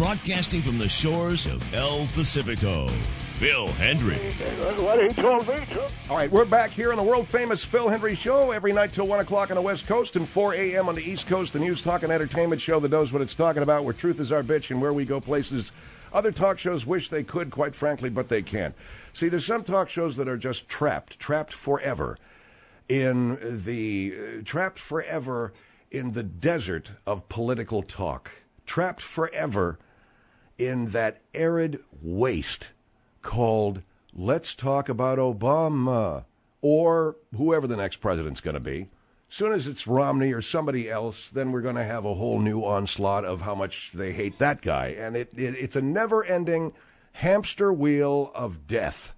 broadcasting from the shores of El Pacifico, Phil Hendry. What he told me to. All right, we're back here on the world-famous Phil Hendry Show every night till 1 o'clock on the West Coast and 4 a.m. on the East Coast, the news, talk, and entertainment show that knows what it's talking about, where truth is our bitch and where we go places other talk shows wish they could, quite frankly, but they can't. See, there's some talk shows that are just trapped forever in the desert of political talk, trapped forever in that arid waste called let's talk about Obama or whoever the next president's going to be. Soon as it's Romney or somebody else, then we're going to have a whole new onslaught of how much they hate that guy. And it's a never-ending hamster wheel of death.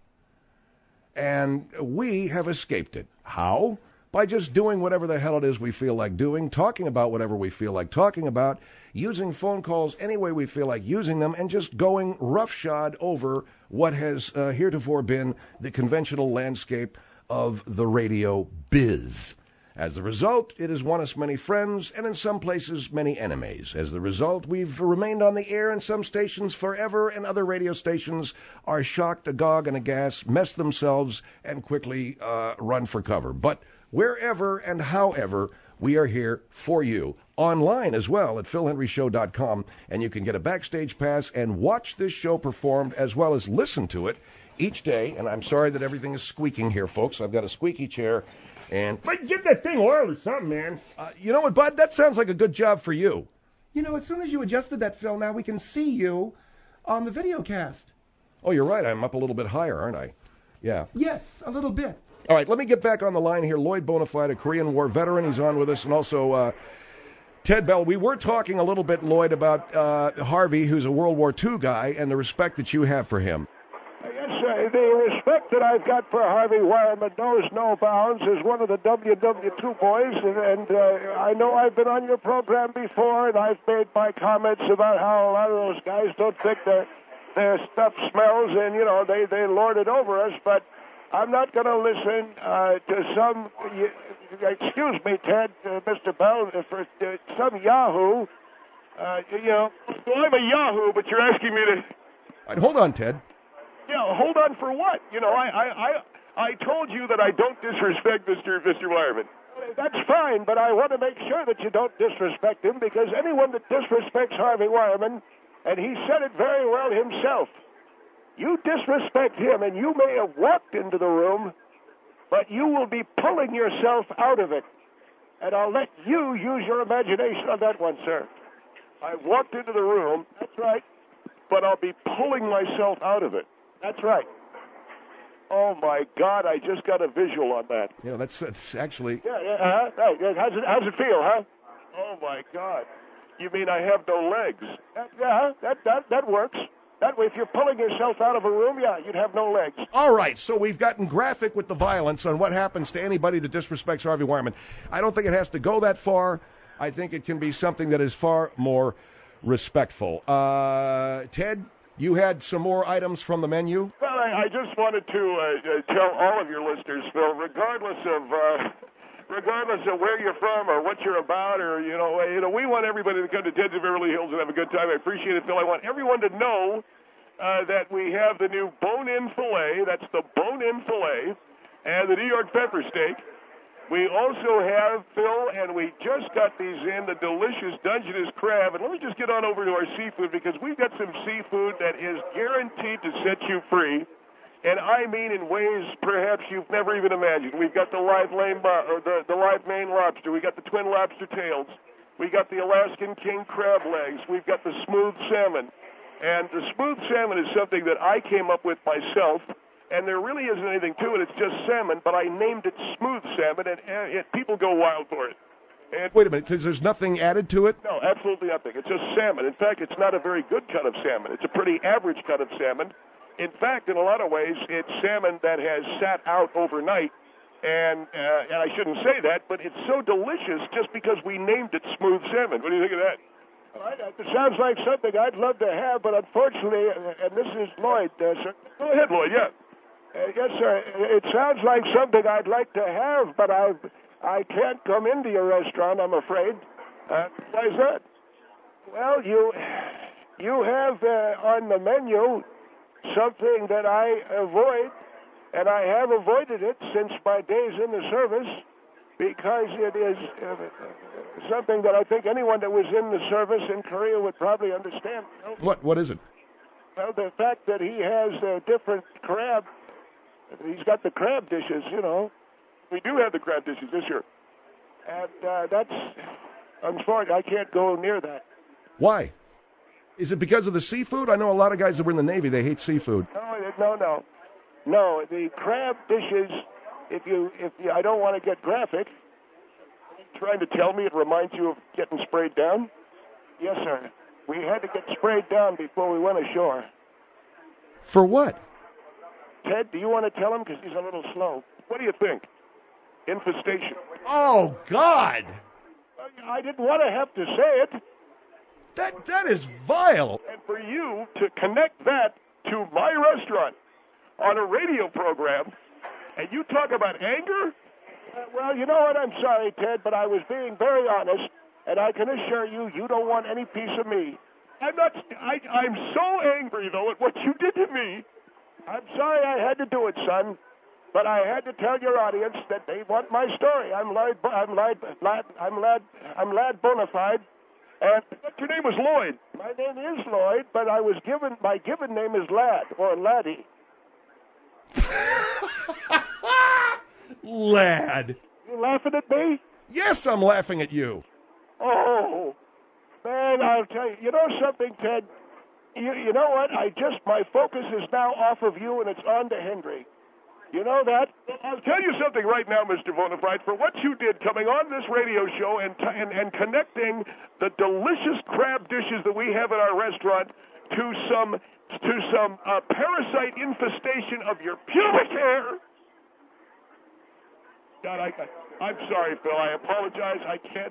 And we have escaped it. How? By just doing whatever the hell it is we feel like doing, talking about whatever we feel like talking about, using phone calls any way we feel like using them, and just going roughshod over what has heretofore been the conventional landscape of the radio biz. As a result, it has won us many friends, and in some places, many enemies. As the result, we've remained on the air in some stations forever, and other radio stations are shocked, agog, and aghast, mess themselves, and quickly run for cover. But wherever and however, we are here for you. Online as well at philhenryshow.com, and you can get a backstage pass and watch this show performed as well as listen to it each day. And I'm sorry that everything is squeaking here, folks. I've got a squeaky chair. And But give that thing oil or something, man. You know what, Bud? That sounds like a good job for you. You know, as soon as you adjusted that, Phil, now we can see you on the video cast. Oh, you're right. I'm up a little bit higher, aren't I? Yeah. Yes, a little bit. All right, let me get back on the line here. Lloyd Bonafide, a Korean War veteran. He's on with us. And also Ted Bell. We were talking a little bit, Lloyd, about Harvey, who's a World War II guy, and the respect that you have for him. Yes, the respect that I've got for Harvey Wireman knows no bounds as one of the WW2 boys, and I know I've been on your program before, and I've made my comments about how a lot of those guys don't think their stuff smells, and, you know, they lord it over us, but I'm not going to listen to some, excuse me, Ted, Mr. Bell, for some yahoo. You know, well, I'm a yahoo, but you're asking me to... All right, hold on, Ted. Yeah, hold on for what? You know, I told you that I don't disrespect Mr. Wireman. That's fine, but I want to make sure that you don't disrespect him, because anyone that disrespects Harvey Wireman, and he said it very well himself, you disrespect him, and you may have walked into the room, but you will be pulling yourself out of it. And I'll let you use your imagination on that one, sir. I walked into the room, that's right, but I'll be pulling myself out of it. That's right. Oh, my God, I just got a visual on that. Yeah, that's actually... Yeah, right. How's it feel, huh? Oh, my God. You mean I have no legs? That works. That way, if you're pulling yourself out of a room, yeah, you'd have no legs. All right, so we've gotten graphic with the violence on what happens to anybody that disrespects Harvey Wireman. I don't think it has to go that far. I think it can be something that is far more respectful. Ted, you had some more items from the menu? Well, I just wanted to tell all of your listeners, Phil, regardless of where you're from or what you're about, or you know, we want everybody to come to Ted's of Beverly Hills and have a good time. I appreciate it, Phil. I want everyone to know that we have the new bone-in filet. That's the bone-in filet, and the New York pepper steak. We also have, Phil, and we just got these in, the delicious Dungeness crab. And let me just get on over to our seafood, because we've got some seafood that is guaranteed to set you free. And I mean in ways perhaps you've never even imagined. We've got the live the live Maine lobster. We got the twin lobster tails. We got the Alaskan king crab legs. We've got the smooth salmon. And the smooth salmon is something that I came up with myself. And there really isn't anything to it. It's just salmon, but I named it smooth salmon, and people go wild for it. And wait a minute, there's nothing added to it? No, absolutely nothing. It's just salmon. In fact, it's not a very good cut of salmon. It's a pretty average cut of salmon. In fact, in a lot of ways, it's salmon that has sat out overnight. And I shouldn't say that, but it's so delicious just because we named it smooth salmon. What do you think of that? It sounds like something I'd love to have, but unfortunately, and this is Lloyd, sir. Go ahead, Lloyd, yeah. Yes, sir. It sounds like something I'd like to have, but I can't come into your restaurant, I'm afraid. Why is that? Well, you have on the menu something that I avoid, and I have avoided it since my days in the service, because it is something that I think anyone that was in the service in Korea would probably understand. What is it? Well, the fact that he has different crab, he's got the crab dishes, you know. We do have the crab dishes this year. And that's, unfortunately, I can't go near that. Why? Is it because of the seafood? I know a lot of guys that were in the Navy, they hate seafood. No, the crab dishes, if you, I don't want to get graphic. Are you trying to tell me it reminds you of getting sprayed down? Yes, sir. We had to get sprayed down before we went ashore. For what? Ted, do you want to tell him? Because he's a little slow. What do you think? Infestation. Oh, God! I didn't want to have to say it. That is vile. And for you to connect that to my restaurant on a radio program, and you talk about anger? Well, you know what? I'm sorry, Ted, but I was being very honest, and I can assure you, you don't want any piece of me. I'm so angry, though, at what you did to me. I'm sorry I had to do it, son, but I had to tell your audience that they want my story. I'm lad bona fide. And your name was Lloyd. My name is Lloyd, but my given name is Lad, or Laddie. Lad. You laughing at me? Yes, I'm laughing at you. Oh, man, I'll tell you. You know something, Ted? You know what? My focus is now off of you, and it's on to Henry. You know that? I'll tell you something right now, Mr. Bonafide, for what you did coming on this radio show and connecting the delicious crab dishes that we have at our restaurant to some parasite infestation of your pubic hair. God, I'm sorry, Phil. I apologize. I can't.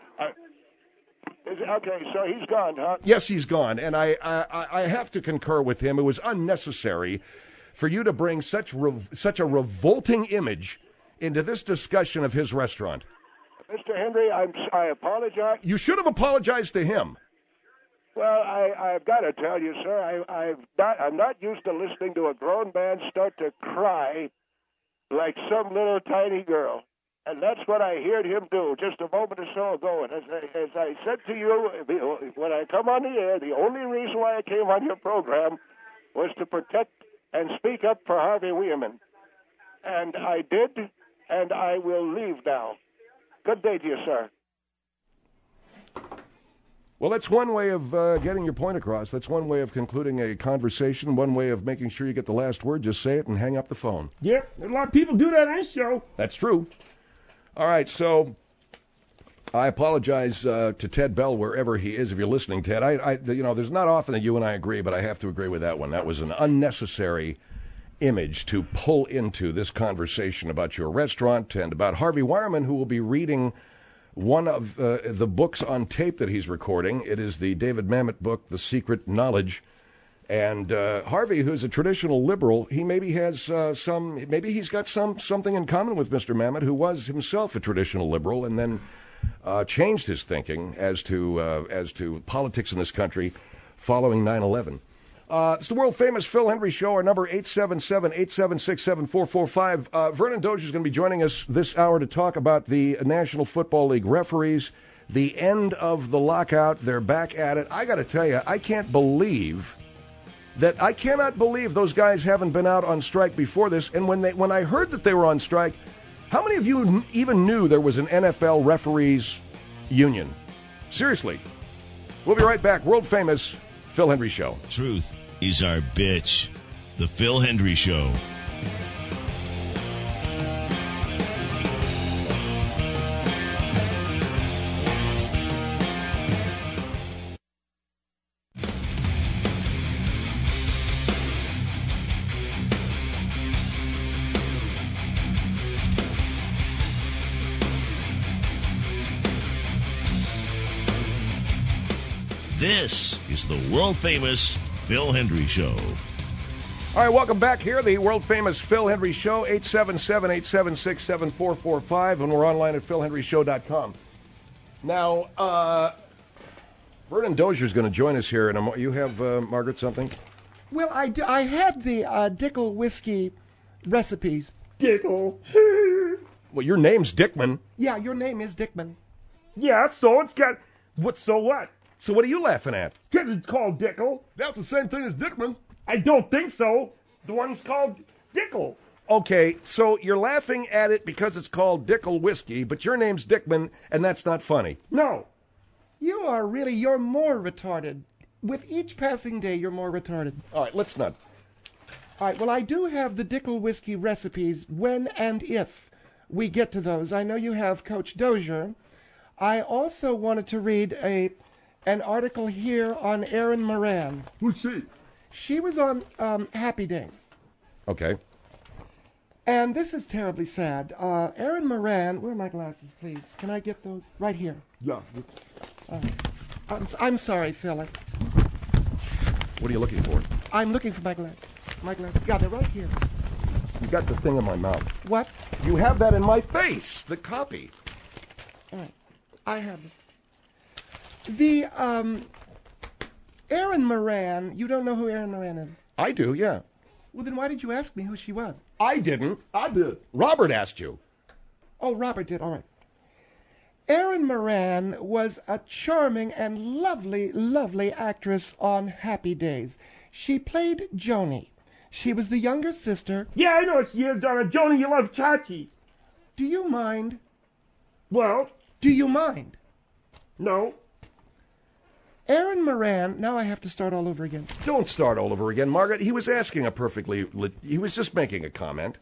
Okay, so he's gone, huh? Yes, he's gone, and I have to concur with him. It was unnecessary for you to bring such a revolting image into this discussion of his restaurant. Mr. Henry, I apologize. You should have apologized to him. Well, I've got to tell you, sir, I'm not used to listening to a grown man start to cry like some little tiny girl. And that's what I heard him do just a moment or so ago. And as I said to you, when I come on the air, the only reason why I came on your program was to protect and speak up for Harvey Wieman. And I did, and I will leave now. Good day to you, sir. Well, that's one way of getting your point across. That's one way of concluding a conversation, one way of making sure you get the last word. Just say it and hang up the phone. Yeah, a lot of people do that on this show. That's true. All right, so I apologize to Ted Bell wherever he is. If you're listening, Ted, there's not often that you and I agree, but I have to agree with that one. That was an unnecessary image to pull into this conversation about your restaurant and about Harvey Wierman, who will be reading one of the books on tape that he's recording. It is the David Mamet book, The Secret Knowledge. And Harvey, who's a traditional liberal, he maybe has maybe he's got something in common with Mr. Mamet, who was himself a traditional liberal and then changed his thinking as to politics in this country following 9/11. It's the world-famous Phil Hendrie Show. Our number, 877-876-7445. Vernon Dozier is going to be joining us this hour to talk about the National Football League referees, the end of the lockout. They're back at it. I got to tell you, I cannot believe those guys haven't been out on strike before this. And when I heard that they were on strike, how many of you even knew there was an NFL referees union? Seriously. We'll be right back. World-famous Phil Hendrie Show. Truth is our bitch. The Phil Hendrie Show. This is the world-famous Phil Hendrie Show. All right, welcome back here, the world-famous Phil Hendrie Show, 877-876-7445, and we're online at philhendrieshow.com. Now, Vernon Dozier's going to join us here in a moment. You have, Margaret, something? Well, I do. I had the Dickel whiskey recipes. Dickle. Well, your name's Dickman. Yeah, your name is Dickman. Yeah, so it's got... So what? So what are you laughing at? Because it's called Dickle. That's the same thing as Dickman. I don't think so. The one's called Dickle. Okay, so you're laughing at it because it's called Dickel whiskey, but your name's Dickman, and that's not funny. No. You're more retarded. With each passing day, you're more retarded. All right, let's not. All right, well, I do have the Dickel whiskey recipes when and if we get to those. I know you have Coach Dozier. I also wanted to read an article here on Erin Moran. Who's she? She was on Happy Days. Okay. And this is terribly sad. Erin Moran, where are my glasses, please? Can I get those? Right here. Yeah. I'm sorry, Philip. What are you looking for? I'm looking for my glasses. My glasses. Yeah, they're right here. You got the thing in my mouth. What? You have that in my face, the copy. All right. I have this. The, Erin Moran, you don't know who Erin Moran is? I do, yeah. Well, then why did you ask me who she was? I didn't. I did. Robert asked you. Oh, Robert did. All right. Erin Moran was a charming and lovely, lovely actress on Happy Days. She played Joni. She was the younger sister. Yeah, I know she is on a Joni You Love Chachi. Do you mind? Well, Do you mind? no. Erin Moran, now I have to start all over again. Don't start all over again, Margaret. He was asking he was just making a comment.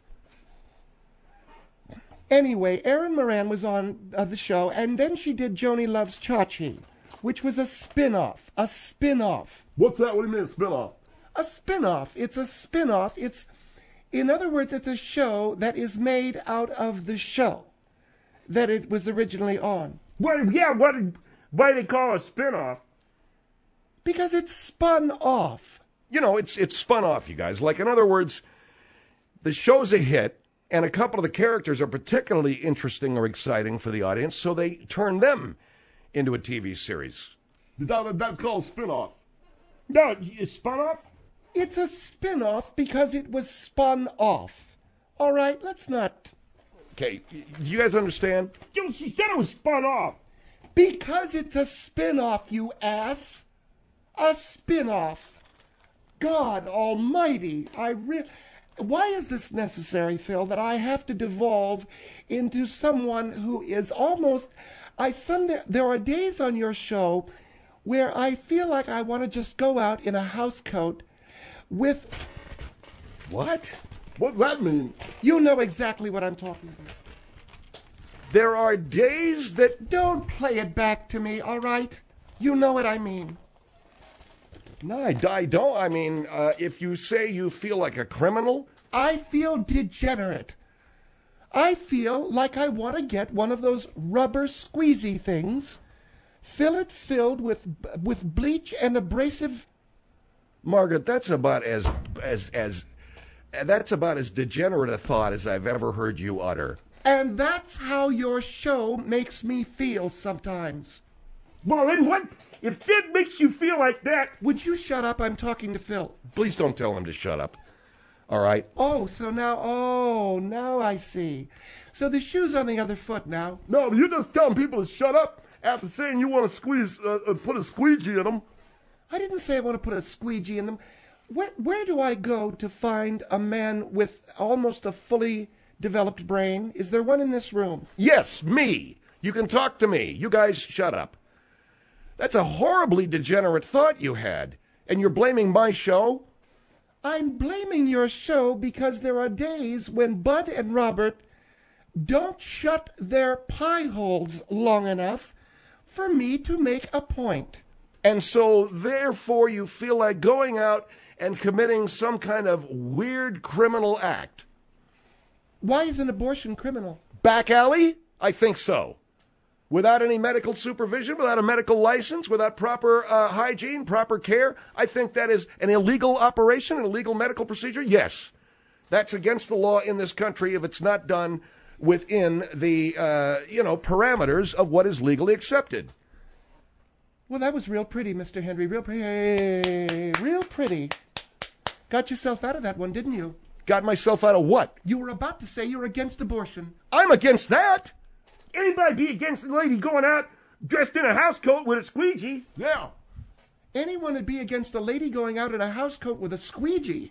Anyway, Erin Moran was on the show, and then she did Joni Loves Chachi, which was a spin-off. A spin-off. What's that? What do you mean, spin-off? A spin-off. It's a spin-off. In other words, it's a show that is made out of the show that it was originally on. Well, yeah, why do they call it a spin-off? Because it's spun off. You know, it's spun off, you guys. Like, in other words, the show's a hit, and a couple of the characters are particularly interesting or exciting for the audience, so they turn them into a TV series. That's called spin-off. No, it's spun off? It's a spin-off because it was spun off. All right, let's not... Okay, do you guys understand? Dude, she said it was spun off. Because it's a spin-off, you ass. A spin-off. God almighty, why is this necessary, Phil, that I have to devolve into someone who is almost... There are days on your show where I feel like I want to just go out in a house coat with... What? What does that mean? You know exactly what I'm talking about. There are days that... Don't play it back to me, all right? You know what I mean. No, I don't. I mean, if you say you feel like a criminal... I feel degenerate. I feel like I want to get one of those rubber squeezy things, fill it filled with bleach and abrasive... Margaret, that's about as degenerate a thought as I've ever heard you utter. And that's how your show makes me feel sometimes. Well, then what? If Sid makes you feel like that... Would you shut up? I'm talking to Phil. Please don't tell him to shut up. All right? Now I see. So the shoe's on the other foot now. No, but you're just telling people to shut up after saying you want to put a squeegee in them. I didn't say I want to put a squeegee in them. Where do I go to find a man with almost a fully developed brain? Is there one in this room? Yes, me. You can talk to me. You guys shut up. That's a horribly degenerate thought you had. And you're blaming my show? I'm blaming your show because there are days when Bud and Robert don't shut their pie holes long enough for me to make a point. And so, therefore, you feel like going out and committing some kind of weird criminal act. Why is an abortion criminal? Back alley? I think so. Without any medical supervision, without a medical license, without proper hygiene, proper care, I think that is an illegal operation, an illegal medical procedure. Yes, that's against the law in this country if it's not done within the parameters of what is legally accepted. Well, that was real pretty, Mr. Henry. Real pretty. Real pretty. Got yourself out of that one, didn't you? Got myself out of what? You were about to say you're against abortion. I'm against that. Anybody be against the lady going out dressed in a house coat with a squeegee? Yeah. Anyone would be against a lady going out in a house coat with a squeegee.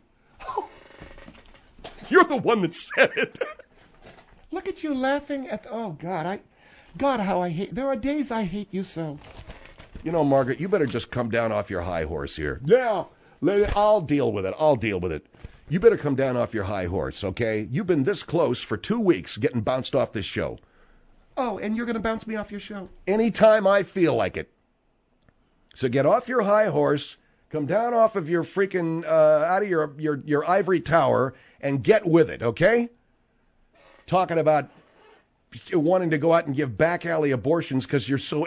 You're the one that said it. Look at you laughing at... Oh, God, God, how I hate... There are days I hate you so. You know, Margaret, you better just come down off your high horse here. Yeah. I'll deal with it. You better come down off your high horse, okay? You've been this close for 2 weeks getting bounced off this show. Oh, and you're going to bounce me off your show? Anytime I feel like it. So get off your high horse, come down off of your freaking, out of your ivory tower, and get with it, okay? Talking about wanting to go out and give back alley abortions because you're so...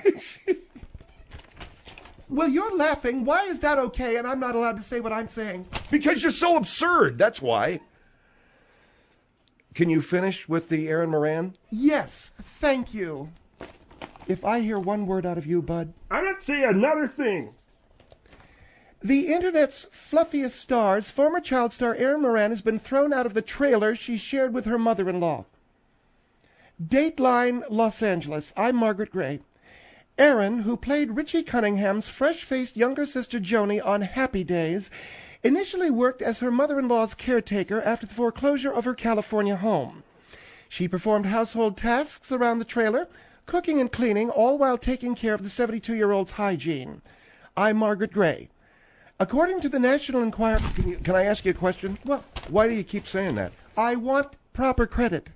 Well, you're laughing. Why is that okay and I'm not allowed to say what I'm saying? Because you're so absurd, that's why. Can you finish with the Aaron Moran? Yes, thank you. If I hear one word out of you, Bud... I'm not saying another thing. The Internet's fluffiest stars, former child star Aaron Moran, has been thrown out of the trailer she shared with her mother-in-law. Dateline, Los Angeles. I'm Margaret Gray. Aaron, who played Richie Cunningham's fresh-faced younger sister Joni on Happy Days, initially worked as her mother-in-law's caretaker after the foreclosure of her California home. She performed household tasks around the trailer, cooking and cleaning, all while taking care of the 72-year-old's hygiene. I'm Margaret Gray. According to the National Enquirer... Can I ask you a question? Well, why do you keep saying that? I want proper credit.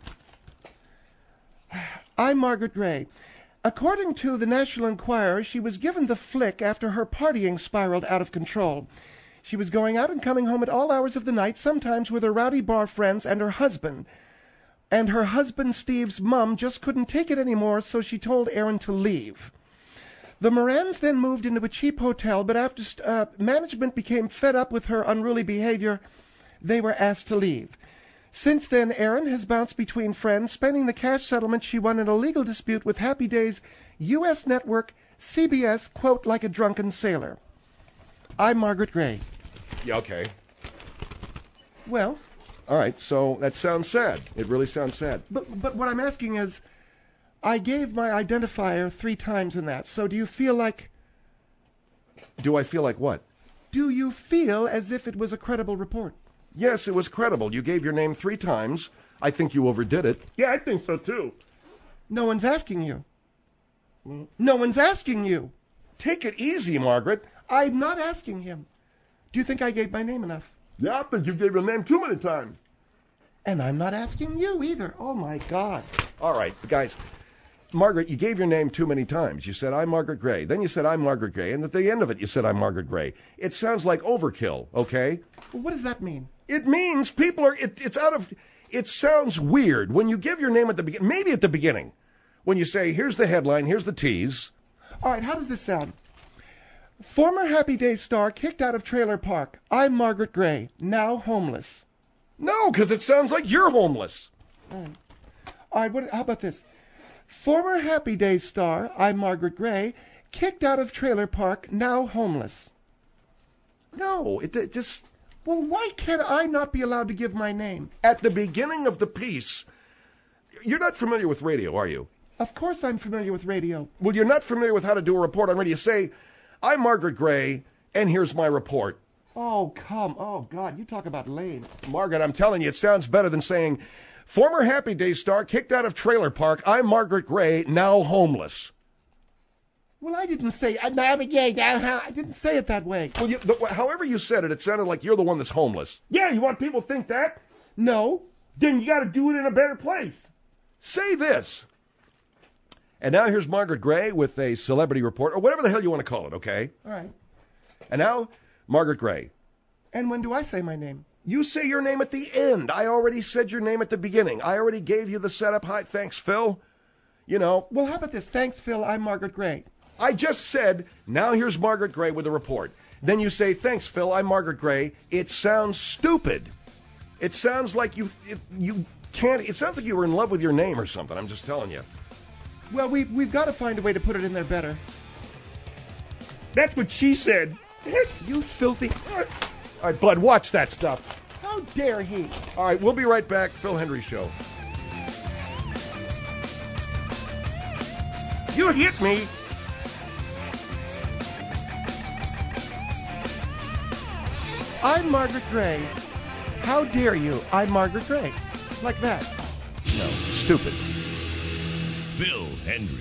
I'm Margaret Gray. According to the National Enquirer, she was given the flick after her partying spiraled out of control. She was going out and coming home at all hours of the night, sometimes with her rowdy bar friends and her husband. And her husband, Steve's mom, just couldn't take it anymore, so she told Aaron to leave. The Morans then moved into a cheap hotel, but after management became fed up with her unruly behavior, they were asked to leave. Since then, Aaron has bounced between friends, spending the cash settlement she won in a legal dispute with Happy Days' U.S. network, CBS, quote, like a drunken sailor. I'm Margaret Gray. Yeah, okay. Well... All right, so that sounds sad. It really sounds sad. But what I'm asking is, I gave my identifier 3 times in that, so do you feel like... Do I feel like what? Do you feel as if it was a credible report? Yes, it was credible. You gave your name 3 times. I think you overdid it. Yeah, I think so, too. No one's asking you. No one's asking you. Take it easy, Margaret. I'm not asking him. Do you think I gave my name enough? Yeah, I think you gave your name too many times. And I'm not asking you either. Oh, my God. All right, guys. Margaret, you gave your name too many times. You said, I'm Margaret Gray. Then you said, I'm Margaret Gray. And at the end of it, you said, I'm Margaret Gray. It sounds like overkill, okay? Well, what does that mean? It means people are, it's out of, it sounds weird when you give your name at the beginning, maybe at the beginning, when you say, here's the headline, here's the tease. All right, how does this sound? Former Happy Days star kicked out of trailer park. I'm Margaret Gray, now homeless. No, because it sounds like you're homeless. All right, how about this? Former Happy Days star, I'm Margaret Gray, kicked out of trailer park, now homeless. No, it just... Well, why can't I not be allowed to give my name? At the beginning of the piece, you're not familiar with radio, are you? Of course I'm familiar with radio. Well, you're not familiar with how to do a report on radio. You say, I'm Margaret Gray, and here's my report. Oh, God, you talk about lame. Margaret, I'm telling you, it sounds better than saying, former Happy Days star kicked out of trailer park, I'm Margaret Gray, now homeless. Well, I didn't say, I didn't say it that way. Well, however you said it, it sounded like you're the one that's homeless. Yeah, you want people to think that? No. Then you got to do it in a better place. Say this. And now here's Margaret Gray with a celebrity report, or whatever the hell you want to call it, okay? All right. And now, Margaret Gray. And when do I say my name? You say your name at the end. I already said your name at the beginning. I already gave you the setup. Hi, thanks, Phil. You know. Well, how about this? Thanks, Phil. I'm Margaret Gray. I just said, now here's Margaret Gray with a report. Then you say, thanks, Phil. I'm Margaret Gray. It sounds stupid. It sounds like you can't. It sounds like you were in love with your name or something. I'm just telling you. Well, we've got to find a way to put it in there better. That's what she said. You filthy... All right, Bud, watch that stuff. How dare he? All right, we'll be right back. Phil Hendrie Show. You hit me. I'm Margaret Gray. How dare you? I'm Margaret Gray. Like that. No, stupid. Phil Hendrie.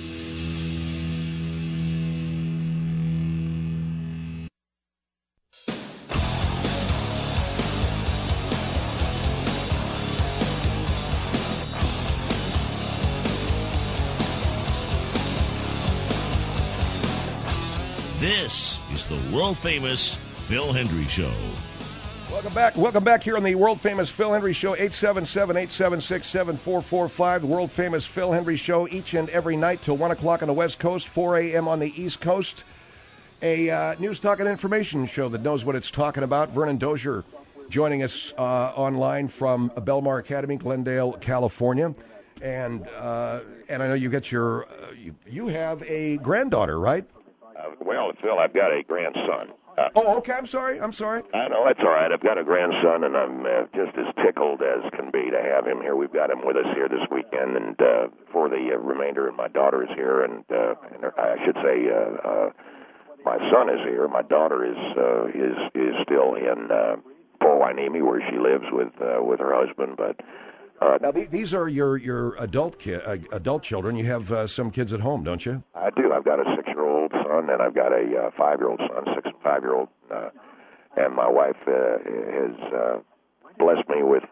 This is the world-famous Phil Hendrie Show. Welcome back here on the world-famous Phil Hendrie Show, 877-876-7445. The world-famous Phil Hendrie Show each and every night till 1 o'clock on the West Coast, 4 a.m. on the East Coast. A news, talk, and information show that knows what it's talking about. Vernon Dozier joining us online from Belmar Academy, Glendale, California. And I know you get your, you have a granddaughter, right? Well, Phil, I've got a grandson. Okay, I'm sorry. I know, that's all right. I've got a grandson, and I'm just as tickled as can be to have him here. We've got him with us here this weekend, and for the remainder, and my daughter is here, and I should say my son is here. My daughter is still in Port Hueneme, where she lives with her husband, but... now, these are your adult children. You have some kids at home, don't you? I do. I've got a 6-year-old son, and I've got a 5-year-old son, 6 and 5-year-old. And my wife has blessed me with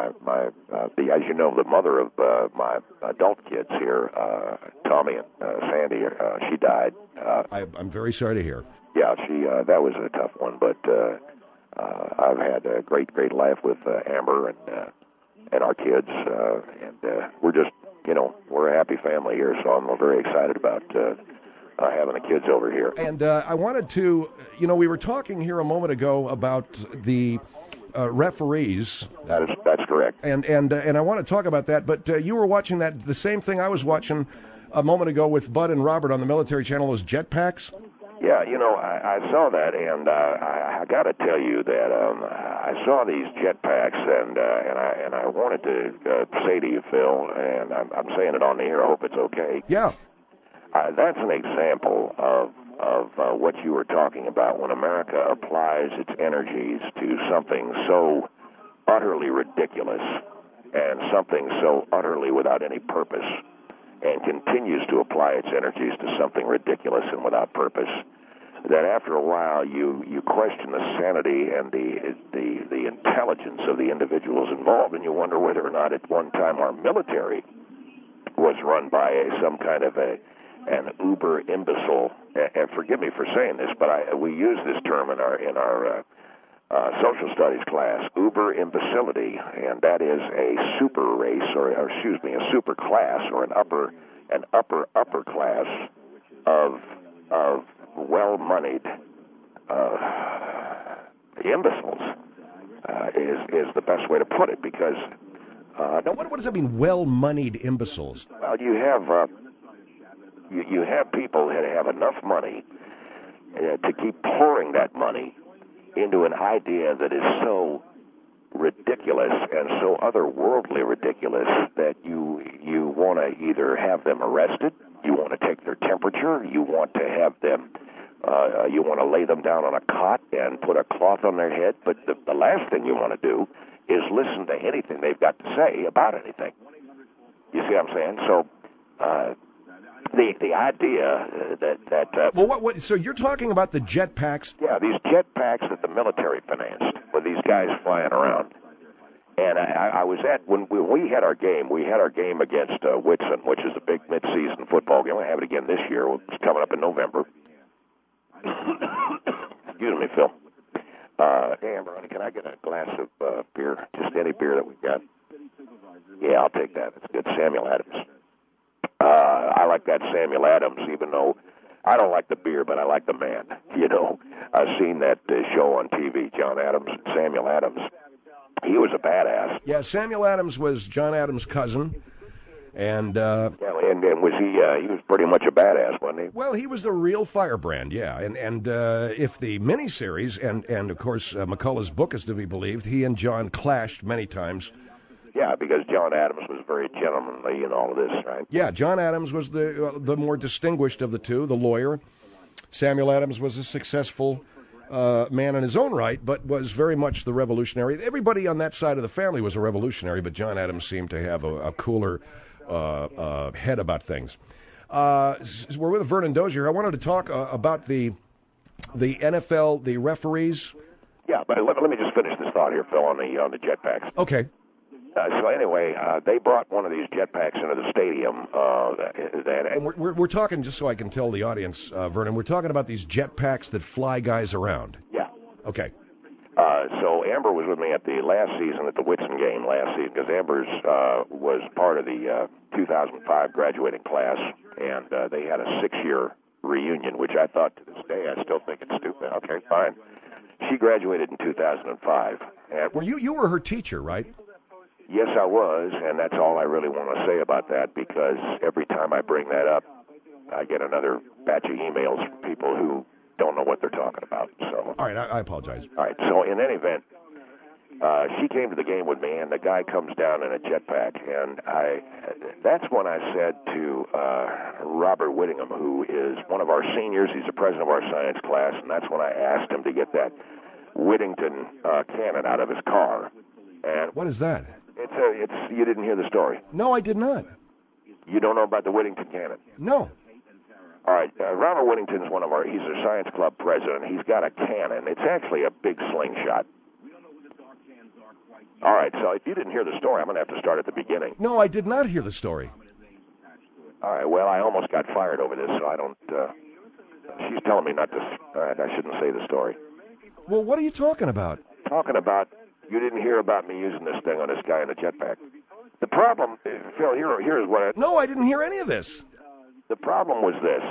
as you know, the mother of my adult kids here, Tommy and Sandy. She died. I'm very sorry to hear. Yeah, that was a tough one, but I've had a great life with Amber and our kids, and we're just, we're a happy family here, so I'm very excited about having the kids over here. And I wanted to, we were talking here a moment ago about the referees. That's correct. And I want to talk about that, but you were watching the same thing I was watching a moment ago with Bud and Robert on the Military Channel, those jetpacks. Yeah, I saw that, and I got to tell you that I saw these jetpacks, and I wanted to say to you, Phil, and I'm saying it on the air. I hope it's okay. Yeah, that's an example of what you were talking about when America applies its energies to something so utterly ridiculous and something so utterly without any purpose, and continues to apply its energies to something ridiculous and without purpose, that after a while you question the sanity and the intelligence of the individuals involved, and you wonder whether or not at one time our military was run by some kind of an uber imbecile. And forgive me for saying this, but we use this term in our social studies class, uber imbecility, and that is a super race, or excuse me, a super class, or an upper class of well-moneyed imbeciles is the best way to put it, because now what does that mean, well-moneyed imbeciles? Well, you have people that have enough money to keep pouring that money into an idea that is so ridiculous and so otherworldly ridiculous that you want to either have them arrested, you want to take their temperature, you want to have them, you want to lay them down on a cot and put a cloth on their head, but the last thing you want to do is listen to anything they've got to say about anything. You see what I'm saying? So the idea that well, what? So you're talking about the jetpacks? Yeah, these jetpacks that the military financed, with these guys flying around. And I was at when we had our game. We had our game against Whitson, which is a big mid-season football game. We'll have it again this year. It's coming up in November. Excuse me, Phil. Hey, Amber, honey, can I get a glass of beer? Just any beer that we've got. Yeah, I'll take that. It's good. Samuel Adams. I like that Samuel Adams, even though I don't like the beer, but I like the man. I've seen that show on TV, John Adams and Samuel Adams. He was a badass. Yeah, Samuel Adams was John Adams' cousin, And yeah, and was he was pretty much a badass, wasn't he? well, he was a real firebrand, yeah. And if the miniseries and of course McCullough's book is to be believed, he and John clashed many times. Yeah, because John Adams was very gentlemanly in all of this, right? Yeah, John Adams was the more distinguished of the two, the lawyer. Samuel Adams was a successful man in his own right, but was very much the revolutionary. Everybody on that side of the family was a revolutionary, but John Adams seemed to have a cooler head about things. We're with Vernon Dozier. I wanted to talk about the NFL, the referees. Yeah, but let me just finish this thought here, Phil, on the jetpacks. Okay. So anyway, they brought one of these jetpacks into the stadium. And we're talking, just so I can tell the audience, Vernon, we're talking about these jetpacks that fly guys around. Yeah. Okay. So Amber was with me at the last season, at the Whitson game last season, because Amber's was part of the 2005 graduating class, and they had a 6-year reunion, which I thought to this day, I still think it's stupid. Okay, fine. She graduated in 2005. And Well, you were her teacher, right? yes, I was, and that's all I really want to say about that, because every time I bring that up, I get another batch of emails from people who don't know what they're talking about. So, All right, I apologize. all right, so in any event, she came to the game with me, and the guy comes down in a jetpack, and that's when I said to Robert Whittingham, who is one of our seniors, he's the president of our science class, and that's when I asked him to get that Whittington cannon out of his car. And What is that? it's you didn't hear the story. No, I did not. You don't know about the Whittington cannon. No. All right, Robert Whittington's he's a science club president. He's got a cannon. It's actually a big slingshot. All right, so if you didn't hear the story, I'm going to have to start at the beginning. No, I did not hear the story. All right, well, I almost got fired over this, so I don't, she's telling me not to, I shouldn't say the story. Well, what are you talking about? Talking about, you didn't hear about me using this thing on this guy in a jetpack. The problem, Phil, here's what No, I didn't hear any of this. the problem was this.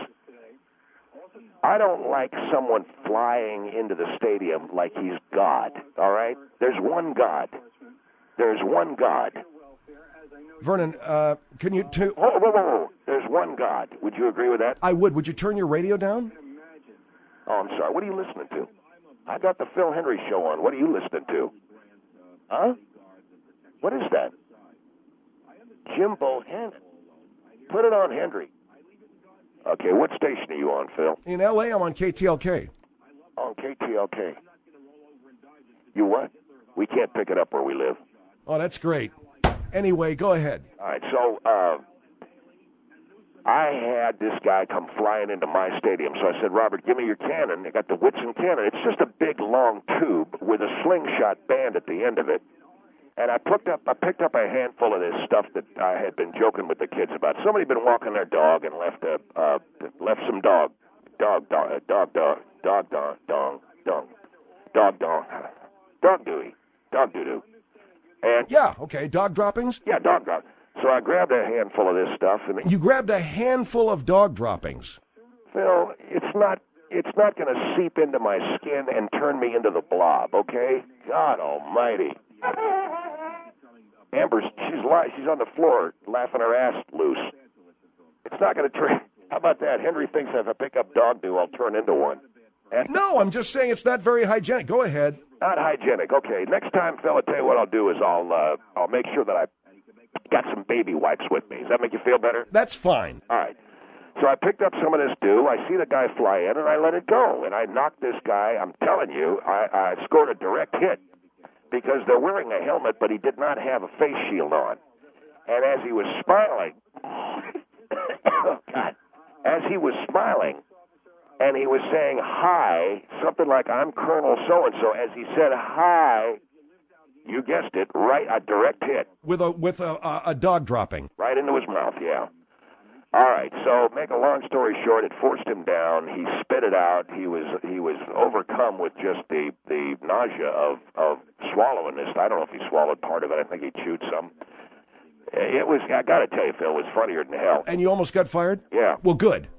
I don't like someone flying into the stadium like he's God, all right? There's one God. There's one God. Vernon, can you... Whoa. There's one God. Would you agree with that? I would. Would you turn your radio down? Oh, I'm sorry. What are you listening to? I got the Phil Henry show on. What are you listening to? Huh? What is that? Jim Bohannon. Put it on Henry. Okay, what station are you on, Phil? In L.A., I'm on KTLK. On KTLK. You what? We can't pick it up where we live. Oh, that's great. Anyway, go ahead. All right, so I had this guy come flying into my stadium. So I said, Robert, give me your cannon. I got the Whitson cannon. It's just a big, long tube with a slingshot band at the end of it. And I picked up a handful of this stuff that I had been joking with the kids about. Somebody had been walking their dog and left some dog doo-doo. And Yeah, okay, dog droppings? yeah, dog drop. So I grabbed a handful of this stuff, and You grabbed a handful of dog droppings. Phil, it's not going to seep into my skin and turn me into the blob, okay? God Almighty. Amber's she's on the floor laughing her ass loose. It's not going to turn. How about that? Henry thinks if I pick up dog do, I'll turn into one. And No, I'm just saying it's not very hygienic. Go ahead. not hygienic. Okay, next time, Phil, I'll tell you what I'll do is I'll make sure that I got some baby wipes with me. Does that make you feel better? That's fine. All right. So I picked up some of this dew. I see the guy fly in, and I let it go. And I knocked this guy. I'm telling you, I scored a direct hit because they're wearing a helmet, but he did not have a face shield on. And as he was smiling, oh, God, as he was smiling, and he was saying hi, something like, I'm Colonel so-and-so. As he said hi, you guessed it, right, a direct hit. With a dog dropping. Right into his mouth, yeah. All right, so make a long story short, it forced him down. He spit it out. He was overcome with just the nausea of swallowing this. I don't know if he swallowed part of it. I think he chewed some. It was, I got to tell you, Phil, it was funnier than hell. And you almost got fired? Yeah. Well, good.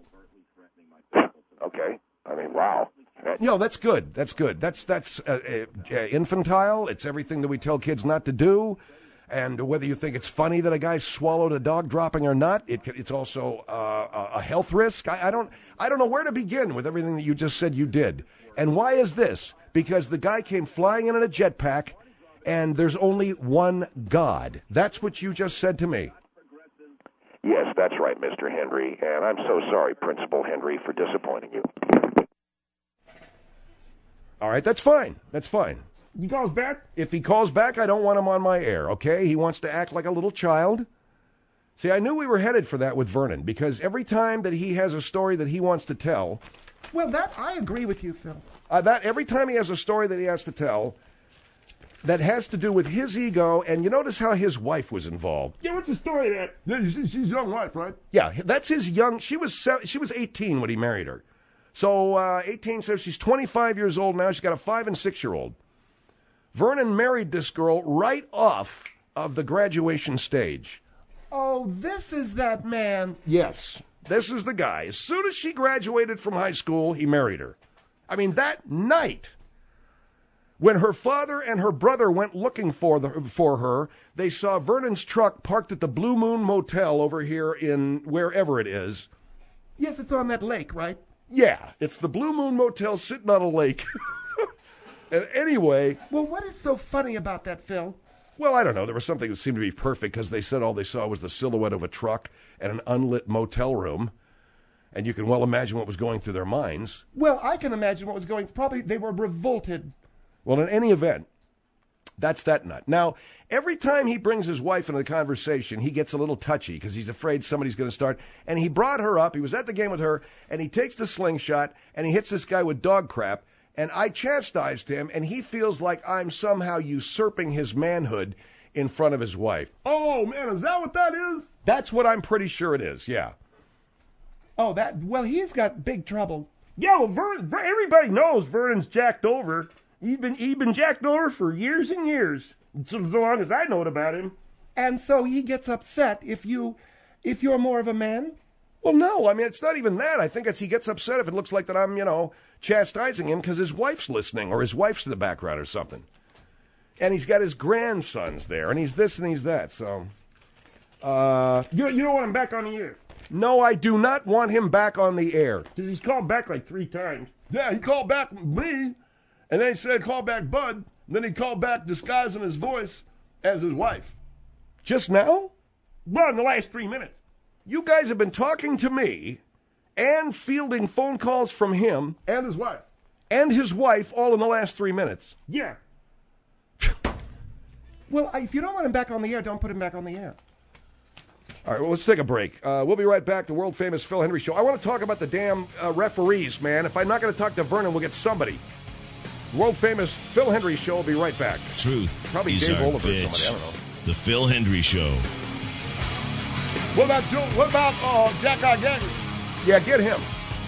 Okay. I mean, wow. That's good. That's good. That's infantile. It's everything that we tell kids not to do. And whether you think it's funny that a guy swallowed a dog dropping or not, it's also a health risk. I don't know where to begin with everything that you just said you did. And why is this? Because the guy came flying in a jetpack, and there's only one God. That's what you just said to me. Yes, that's right, Mr. Henry, and I'm so sorry, Principal Henry, for disappointing you. All right, that's fine. That's fine. He calls back? If he calls back, I don't want him on my air, okay? He wants to act like a little child. See, I knew we were headed for that with Vernon, because every time that he has a story that he wants to tell... Well, that I agree with you, Phil. Every time he has a story that he has to tell that has to do with his ego, and you notice how his wife was involved. Yeah, what's the story of that? Yeah, she's young wife, right? Yeah, that's his young... She was 18 when he married her. So 18 says she's 25 years old now. She's got a 5- and 6-year-old. Vernon married this girl right off of the graduation stage. Oh, this is that man. Yes, this is the guy. As soon as she graduated from high school, he married her. I mean, that night, when her father and her brother went looking for her, they saw Vernon's truck parked at the Blue Moon Motel over here in wherever it is. Yes, it's on that lake, right? Yeah, it's the Blue Moon Motel sitting on a lake. And anyway... Well, what is so funny about that, Phil? Well, I don't know. There was something that seemed to be perfect because they said all they saw was the silhouette of a truck and an unlit motel room. And you can well imagine what was going through their minds. Well, I can imagine what was going... Probably they were revolted. Well, in any event, that's that nut. Now, every time he brings his wife into the conversation, he gets a little touchy because he's afraid somebody's going to start. And he brought her up. He was at the game with her, and he takes the slingshot, and he hits this guy with dog crap. And I chastised him, and he feels like I'm somehow usurping his manhood in front of his wife. Oh, man, is that what that is? That's what I'm pretty sure it is, yeah. Oh, well, he's got big trouble. Yeah, well, everybody knows Vernon's jacked over. He's been jacked over for years and years, so long as I know about him. And so he gets upset if you're more of a man? Well, no, I mean, it's not even that. I think he gets upset if it looks like that I'm, chastising him because his wife's listening or his wife's in the background or something. And he's got his grandsons there, and he's this and he's that, so... You don't want him back on the air? No, I do not want him back on the air. Because he's called back like 3 times. Yeah, he called back me, and then he said call back Bud, and then he called back disguising his voice as his wife. Just now? Well, in the last 3 minutes. You guys have been talking to me and fielding phone calls from him And his wife. and his wife all in the last 3 minutes. Yeah. Well, if you don't want him back on the air, don't put him back on the air. All right, well, let's take a break. We'll be right back. The world-famous Phil Henry Show. I want to talk about the damn referees, man. If I'm not going to talk to Vernon, we'll get somebody. World-famous Phil Henry Show will be right back. Truth Probably is Dave our Oliver or bitch. somebody, I don't know. The Phil Hendry Show. What about Jack Gagnon? Yeah, get him.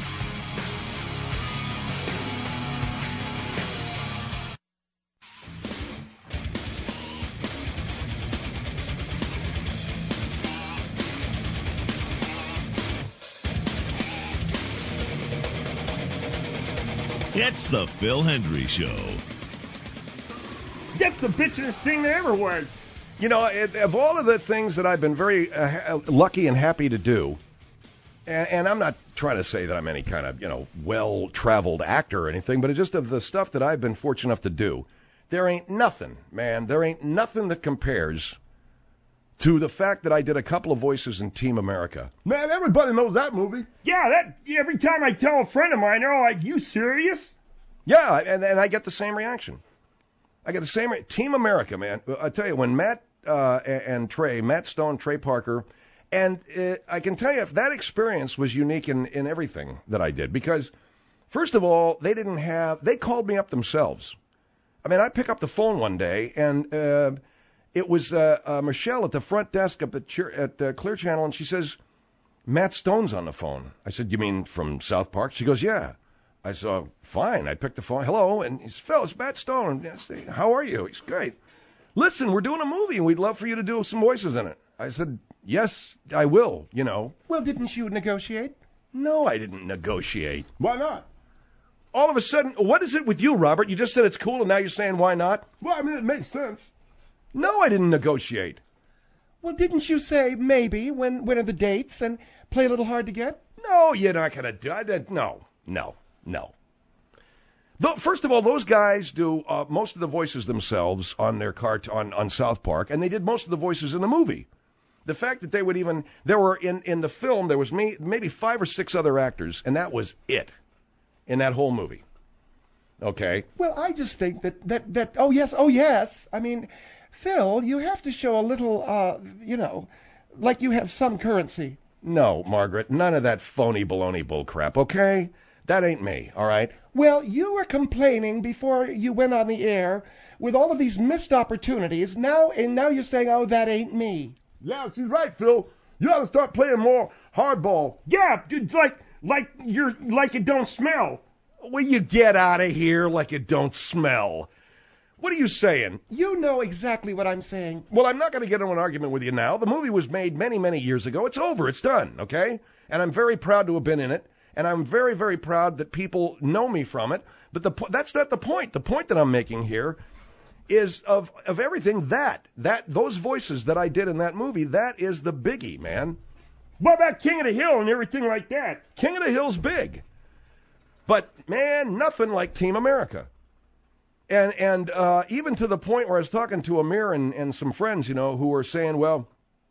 It's the Phil Hendry Show. That's the bitchingest thing there ever was. You know, of all of the things that I've been very lucky and happy to do, and I'm not trying to say that I'm any kind of, well-traveled actor or anything, but it's just of the stuff that I've been fortunate enough to do, there ain't nothing, man, there ain't nothing that compares to the fact that I did a couple of voices in Team America. Man, everybody knows that movie. Yeah, every time I tell a friend of mine, they're all like, you serious? Yeah, and I get the same reaction. I get the same Team America, man. I tell you, when Matt Matt Stone, Trey Parker, and I can tell you, that experience was unique in everything that I did. Because, first of all, they called me up themselves. I mean, I pick up the phone one day, and it was Michelle at the front desk up at Clear Channel, and she says, Matt Stone's on the phone. I said, you mean from South Park? She goes, yeah. I said, fine. I picked the phone. Hello. And he said, Phil, it's Matt Stone. I said, how are you? He's great. Listen, we're doing a movie, and we'd love for you to do some voices in it. I said, yes, I will, Well, didn't you negotiate? No, I didn't negotiate. Why not? All of a sudden, what is it with you, Robert? You just said it's cool, and now you're saying why not? Well, I mean, it makes sense. No, I didn't negotiate. Well, didn't you say maybe when are the dates and play a little hard to get? No, you're not going to do it. No. First of all, those guys do most of the voices themselves on their on South Park, and they did most of the voices in the movie. The fact that they would even, there were in the film, there was maybe 5 or 6 other actors, and that was it in that whole movie. Okay? Well, I just think that oh yes. I mean, Phil, you have to show a little, like you have some currency. No, Margaret, none of that phony baloney bullcrap, okay? That ain't me, all right? Well, you were complaining before you went on the air with all of these missed opportunities. Now you're saying, oh, that ain't me. Yeah, she's right, Phil. You ought to start playing more hardball. Yeah, dude, like it don't smell. Will you get out of here like it don't smell? What are you saying? You know exactly what I'm saying. Well, I'm not going to get into an argument with you now. The movie was made many, many years ago. It's over. It's done, okay? And I'm very proud to have been in it. And I'm very, very proud that people know me from it. But that's not the point. The point that I'm making here is of everything that those voices that I did in that movie, that is the biggie, man. What about King of the Hill and everything like that? King of the Hill's big. But, man, nothing like Team America. And even to the point where I was talking to Amir and some friends, who were saying, well,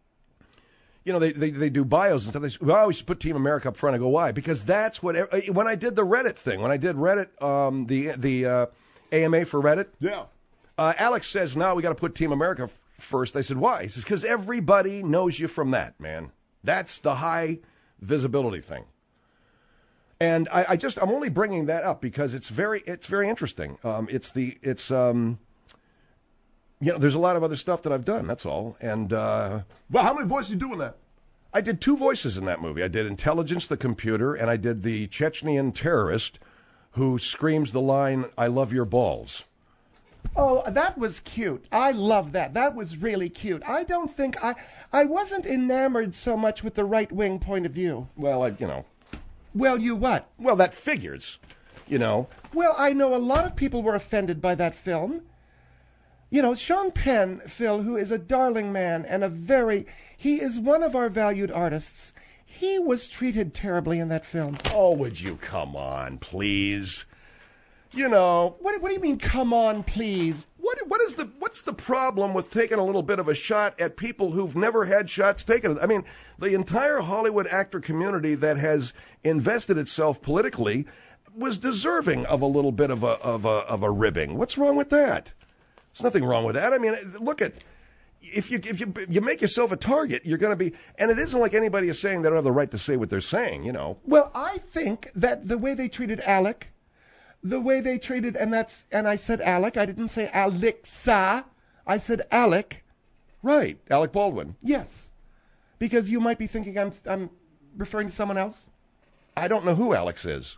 they do bios and stuff. They say, well, we should put Team America up front. I go, why? Because that's when I did the Reddit thing, when I did Reddit, the AMA for Reddit. Yeah. Alex says, no, we got to put Team America first. I said, why? He says, because everybody knows you from that, man. That's the high visibility thing. And I'm only bringing that up because it's very interesting. There's a lot of other stuff that I've done. That's all. And well, how many voices you doing that? I did 2 voices in that movie. I did Intelligence, the computer, and I did the Chechnyan terrorist who screams the line, "I love your balls." Oh, that was cute. I love that. That was really cute. I don't think I wasn't enamored so much with the right-wing point of view. Well, Well, you what? Well, that figures, Well, I know a lot of people were offended by that film. Sean Penn, Phil, who is a darling man and he is one of our valued artists. He was treated terribly in that film. Oh, would you come on, please? What do you mean, come on, please? What's the problem with taking a little bit of a shot at people who've never had shots taken? I mean, the entire Hollywood actor community that has invested itself politically was deserving of a little bit of a ribbing. What's wrong with that? There's nothing wrong with that. I mean, look at if you make yourself a target, you're going to be, and it isn't like anybody is saying they don't have the right to say what they're saying. Well, I think that the way they treated Alec. The way they treated, and I said Alec, I didn't say Alexa, I said Alec. Right, Alec Baldwin. Yes, because you might be thinking I'm referring to someone else. I don't know who Alex is.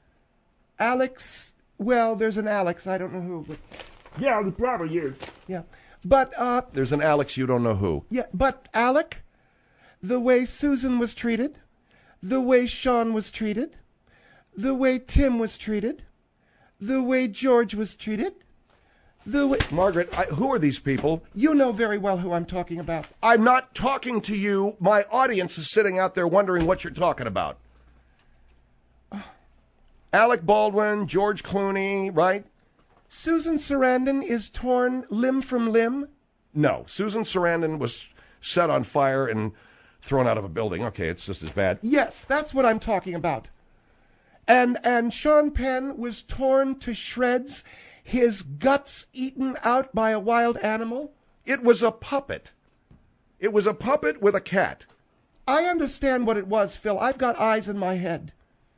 Alex, well, there's an Alex, I don't know who. But... Yeah, probably you. Yeah, but... there's an Alex, you don't know who. Yeah, but Alec, the way Susan was treated, the way Sean was treated, the way Tim was treated... The way George was treated. The way... Margaret, who are these people? You know very well who I'm talking about. I'm not talking to you. My audience is sitting out there wondering what you're talking about. Alec Baldwin, George Clooney, right? Susan Sarandon is torn limb from limb? No. Susan Sarandon was set on fire and thrown out of a building. Okay, it's just as bad. Yes, that's what I'm talking about. And Sean Penn was torn to shreds, his guts eaten out by a wild animal. It was a puppet. It was a puppet with a cat. I understand what it was, Phil. I've got eyes in my head.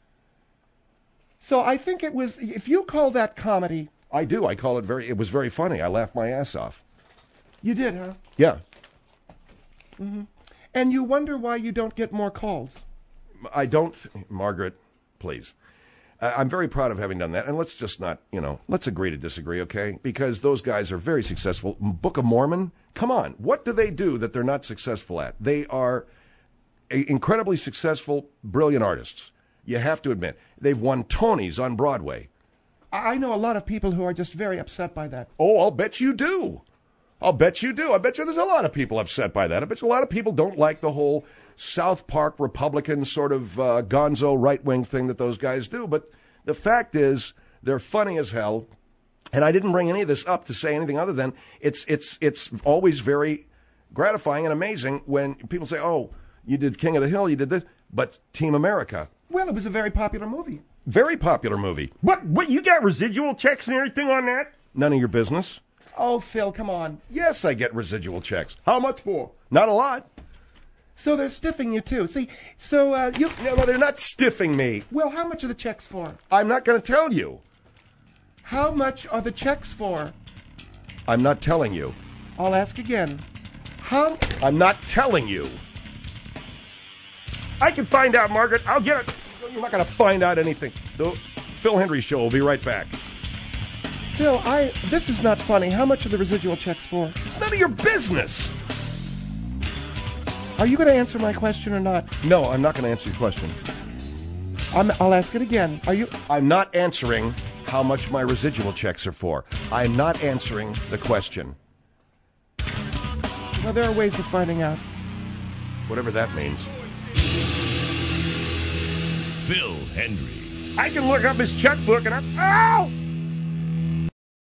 So I think it was, if you call that comedy... I do. I call it it was very funny. I laughed my ass off. You did, huh? Yeah. Mm-hmm. And you wonder why you don't get more calls. I don't... Margaret... Please. I'm very proud of having done that. And let's just not, let's agree to disagree, okay? Because those guys are very successful. Book of Mormon, come on. What do they do that they're not successful at? They are incredibly successful, brilliant artists. You have to admit. They've won Tonys on Broadway. I know a lot of people who are just very upset by that. Oh, I'll bet you do. I'll bet you do. I bet you there's a lot of people upset by that. I bet you a lot of people don't like the whole South Park Republican sort of gonzo right-wing thing that those guys do. But the fact is, they're funny as hell. And I didn't bring any of this up to say anything other than it's always very gratifying and amazing when people say, oh, you did King of the Hill, you did this, but Team America. Well, it was a very popular movie. Very popular movie. What, you got residual checks and everything on that? None of your business. Oh, Phil, come on. Yes, I get residual checks. How much for? Not a lot. So they're stiffing you, too. See, so you... No, they're not stiffing me. Well, how much are the checks for? I'm not going to tell you. How much are the checks for? I'm not telling you. I'll ask again. How... I'm not telling you. I can find out, Margaret. I'll get it. You're not going to find out anything. The Phil Hendry Show will be right back. Phil, this is not funny. How much are the residual checks for? It's none of your business. Are you going to answer my question or not? No, I'm not going to answer your question. I'll ask it again. I'm not answering how much my residual checks are for. I'm not answering the question. Well, there are ways of finding out. Whatever that means. Phil Hendry. I can look up his checkbook and Ow!